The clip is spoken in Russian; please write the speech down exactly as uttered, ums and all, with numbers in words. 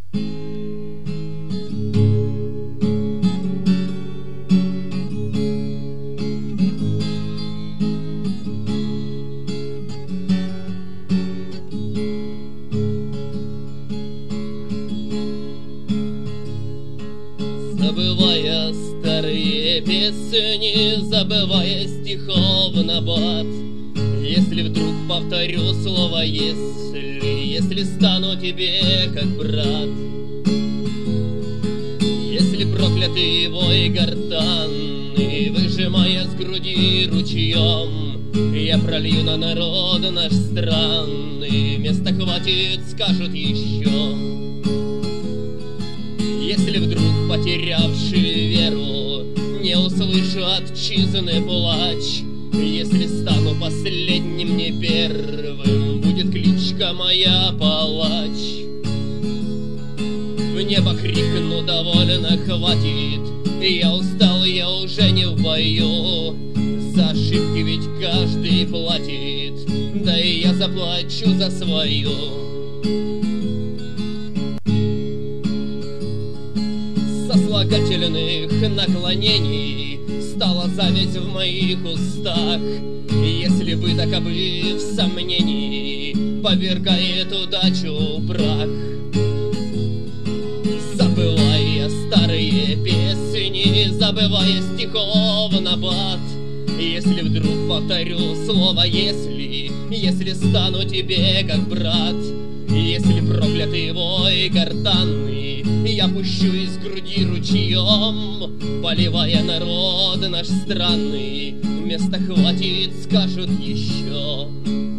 Забывая старые песни, забывая стихов набат, если вдруг повторю слово «если», если стану тебе как брат, если проклятый вой гортанный, выжимая с груди ручьем, я пролью на народ наш странный, места хватит, скажут еще. Если вдруг, потерявший веру, не услышу отчизны плач, если стану последним, не первым, будет кличка моя палач. В небо крикну: довольно, хватит, я устал, я уже не в бою. За ошибки ведь каждый платит, да и я заплачу за свою. Сослагательных наклонений стала зависть в моих устах, если бы докобы в сомнении повергает удачу в прах. Забывая старые песни, забывая стихов набат, если вдруг повторю слово «если», если стану тебе как брат, если проклятый вой гортанный я пущу из груди ручьем, поливая народ наш странный, места хватит, скажут еще.